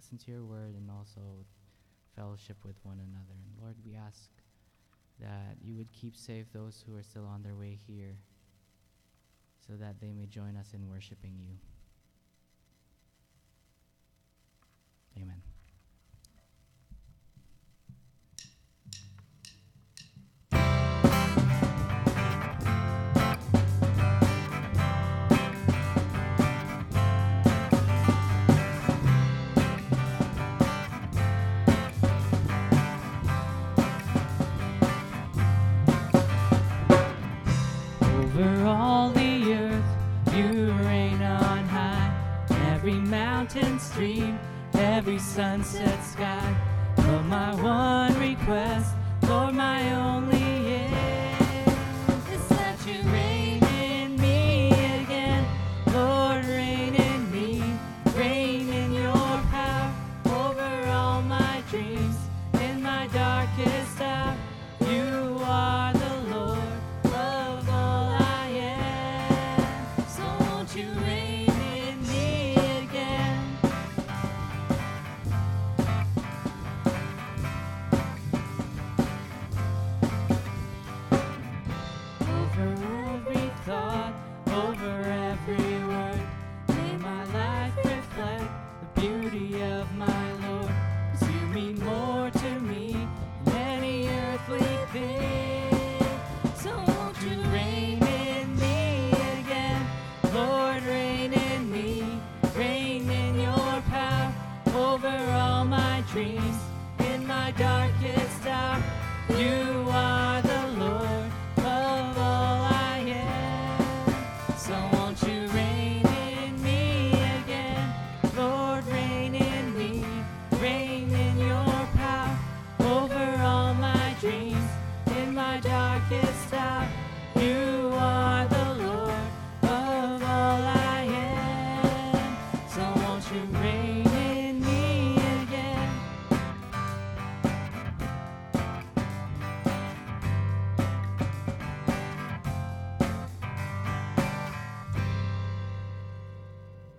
listen to your word and also fellowship with one another. And Lord, we ask that you would keep safe those who are still on their way here so that they may join us in worshiping you. Amen. Over all the earth you reign on high, every mountain stream, every sunset sky. But my one request, Lord, my only aim is that you reign in me again. Lord, reign in me, reign in your power over all my dreams. In my darkest hour, you are the Lord of all I am. So won't you reign in me again? Over every thought, over every word, may my life reflect the beauty of my Lord. 'Cause you mean more to me than any earthly thing. So won't you reign in me again? Lord, reign in me, reign in your power over all my dreams. In my darkest hour, you are the Lord of all I am. So won't you reign in me again? Lord, reign in me, reign in your power over all my dreams. In my darkest hour,